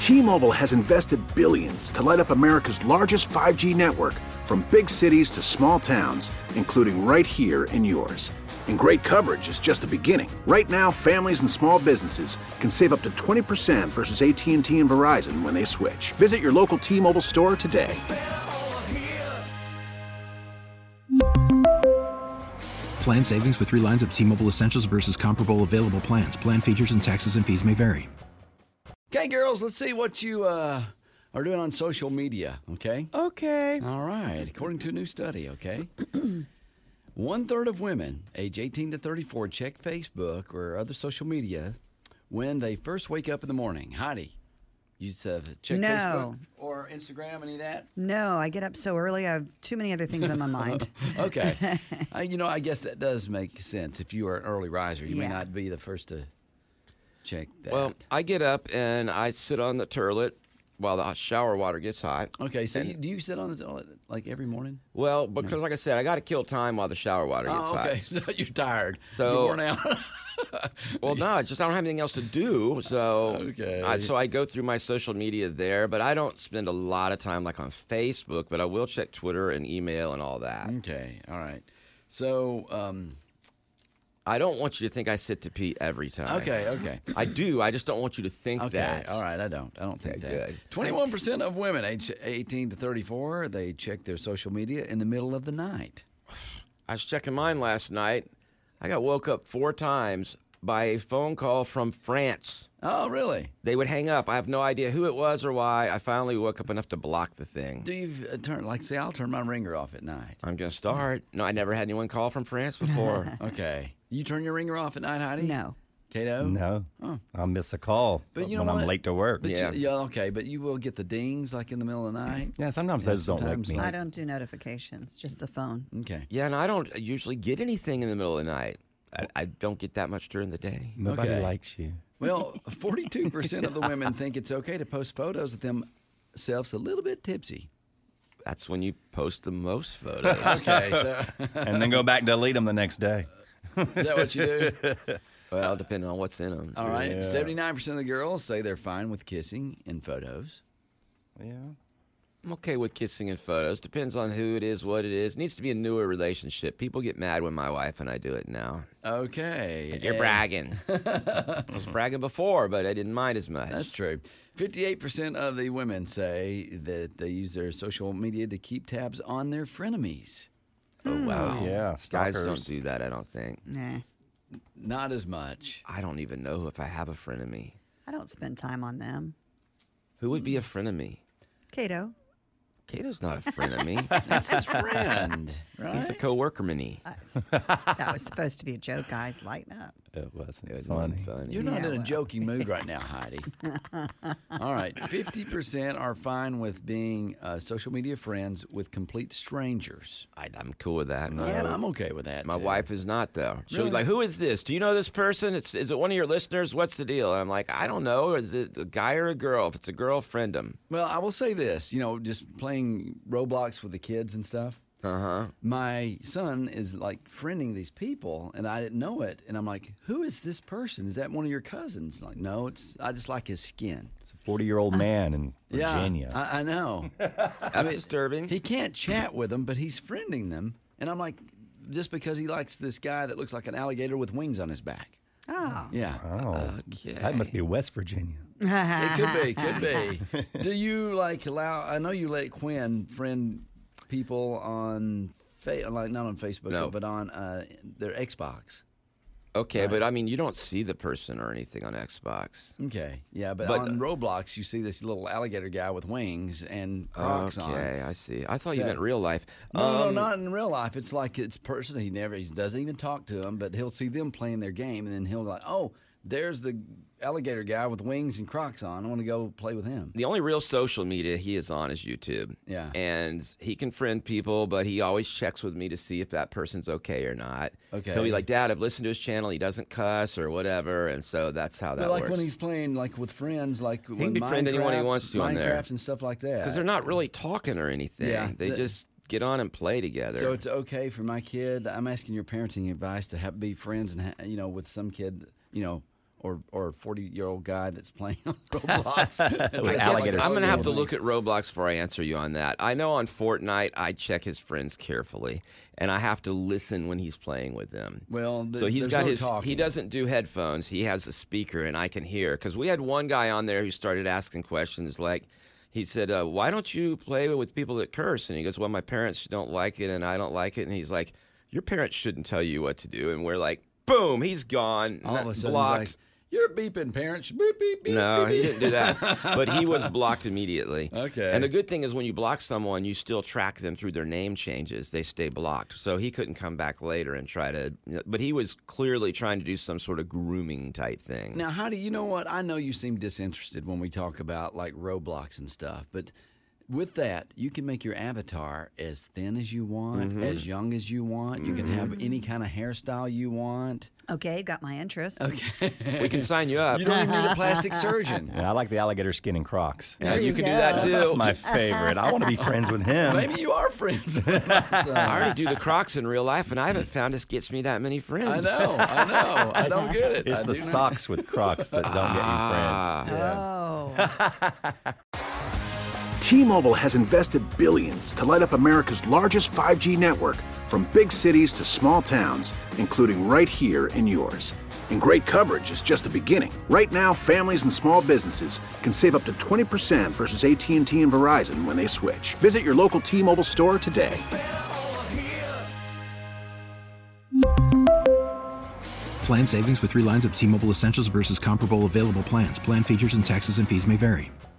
T-Mobile has invested billions to light up America's largest 5G network, from big cities to small towns, including right here in yours. And great coverage is just the beginning. Right now, families and small businesses can save up to 20% versus AT&T and Verizon when they switch. Visit your local T-Mobile store today. Plan savings with 3 lines of T-Mobile Essentials versus comparable available plans. Plan features and taxes and fees may vary. Okay, girls, let's see what you are doing on social media, okay? Okay. All right. According to a new study, okay? 1/3 of women age 18 to 34 check Facebook or other social media when they first wake up in the morning. Heidi, you check Facebook or Instagram, any of that? No, I get up so early. I have too many other things on my mind. Okay. I guess that does make sense. If you are an early riser, you may not be the first to check that. Well, I get up and I sit on the toilet while the shower water gets hot. Okay, so do you sit on the toilet like every morning? Well, because like I said, I got to kill time while the shower water gets hot. Okay, so you're tired. So, you're worn out. Well, no, it's just I don't have anything else to do. So, so I go through my social media there, but I don't spend a lot of time like on Facebook, but I will check Twitter and email and all that. Okay, all right. So, I don't want you to think I sit to pee every time. Okay. I do. I just don't want you to think that. Okay, all right. I don't think that. Good. 21% of women age 18 to 34, they check their social media in the middle of the night. I was checking mine last night. I got woke up 4 times by a phone call from France. Oh, really? They would hang up. I have no idea who it was or why. I finally woke up enough to block the thing. Do you I'll turn my ringer off at night. I'm going to start. No, I never had anyone call from France before. Okay. You turn your ringer off at night, Heidi? No. Kato? No. Oh. I'll miss a call when I'm late to work. But okay, but you will get the dings like in the middle of the night? Yeah, sometimes those don't wake me. I don't do notifications, just the phone. Okay. Yeah, and I don't usually get anything in the middle of the night. I don't get that much during the day. Nobody likes you. Well, 42% of the women think it's okay to post photos of themselves a little bit tipsy. That's when you post the most photos. Okay, so and then go back and delete them the next day. Is that what you do? Well, depending on what's in them. All right. 79% of the girls say they're fine with kissing in photos. Yeah. I'm okay with kissing in photos. Depends on who it is, what it is. Needs to be a newer relationship. People get mad when my wife and I do it now. Okay. Like, you're bragging. I was bragging before, but I didn't mind as much. That's true. 58% of the women say that they use their social media to keep tabs on their frenemies. Oh, wow. Yeah, Guys stalkers. don't do that, I don't think. Nah. Not as much. I don't even know if I have a frenemy. I don't spend time on them. Who would be a frenemy? Kato. Kato's not a frenemy. That's his friend, right? He's a co-worker-many. That was supposed to be a joke, guys. Lighten up. It wasn't It was funny. funny. You're not Yeah, in a well. joking mood right now, Heidi. All right. 50% are fine with being social media friends with complete strangers. I'm cool with that. Yeah, I'm okay with that. My too. wife is not, though. She'll Really? be like, who is this? Do you know this person? Is it one of your listeners? What's the deal? And I'm like, I don't know. Is it a guy or a girl? If it's a girl, friend them. Well, I will say this. Just playing Roblox with the kids and stuff. Uh-huh. My son is like friending these people, and I didn't know it. And I'm like, who is this person? Is that one of your cousins? Like, no, I just like his skin. It's a 40-year-old man in Virginia. Yeah, I know. That's disturbing. He can't chat with them, but he's friending them. And I'm like, just because he likes this guy that looks like an alligator with wings on his back. Oh. Yeah. Oh, that must be West Virginia. It could be. Do you allow, I know you let Quinn friend people on, not on Facebook, No. but on their Xbox. Okay, Right. but I mean, you don't see the person or anything on Xbox. Okay, yeah, but But- on Roblox, you see this little alligator guy with wings and Crocs on. Okay, I see. I thought you So- meant real life. No, not in real life. It's like it's person. He doesn't even talk to them, but he'll see them playing their game, and then he'll be like, oh, there's the alligator guy with wings and Crocs on. I want to go play with him. The only real social media he is on is YouTube. Yeah. And he can friend people, but he always checks with me to see if that person's okay or not. Okay. He'll be like, Dad, I've listened to his channel. He doesn't cuss or whatever. And so that's how that But like works. when he's playing like with friends, like He can befriend anyone he wants to on there. Minecraft and stuff like that. Because they're not really talking or anything. Yeah, They just get on and play together. So it's okay for my kid. I'm asking your parenting advice to be friends and with some kid, or 40-year-old guy that's playing on Roblox. I'm going to have to look at Roblox before I answer you on that. I know on Fortnite, I check his friends carefully, and I have to listen when he's playing with them. Well, so he's got he doesn't do headphones. He has a speaker, and I can hear. Because we had one guy on there who started asking questions like, he said, why don't you play with people that curse? And he goes, well, my parents don't like it, and I don't like it. And he's like, your parents shouldn't tell you what to do. And we're like, boom, he's gone. All of a sudden, blocked. he's like, you're beeping, parents. Beep, beep, beep, no, beep, he beep. didn't do that. But he was blocked immediately. Okay. And the good thing is when you block someone, you still track them through their name changes. They stay blocked. So he couldn't come back later and try to. But he was clearly trying to do some sort of grooming type thing. Now, Heidi, you know what? I know you seem disinterested when we talk about like Roblox and stuff, but with that, you can make your avatar as thin as you want, as young as you want. You can have any kind of hairstyle you want. Okay, got my interest. Okay. We can sign you up. You don't even need a plastic surgeon. Yeah, I like the alligator skin and Crocs. Yeah, There you you can go. do that too. That's my favorite. I want to be friends with him. Maybe you are friends with him. I already do the Crocs in real life, and I haven't found this gets me that many friends. I know. I don't get it. It's the socks with Crocs that don't get you friends. Oh. T-Mobile has invested billions to light up America's largest 5G network, from big cities to small towns, including right here in yours. And great coverage is just the beginning. Right now, families and small businesses can save up to 20% versus AT&T and Verizon when they switch. Visit your local T-Mobile store today. Plan savings with 3 lines of T-Mobile Essentials versus comparable available plans. Plan features and taxes and fees may vary.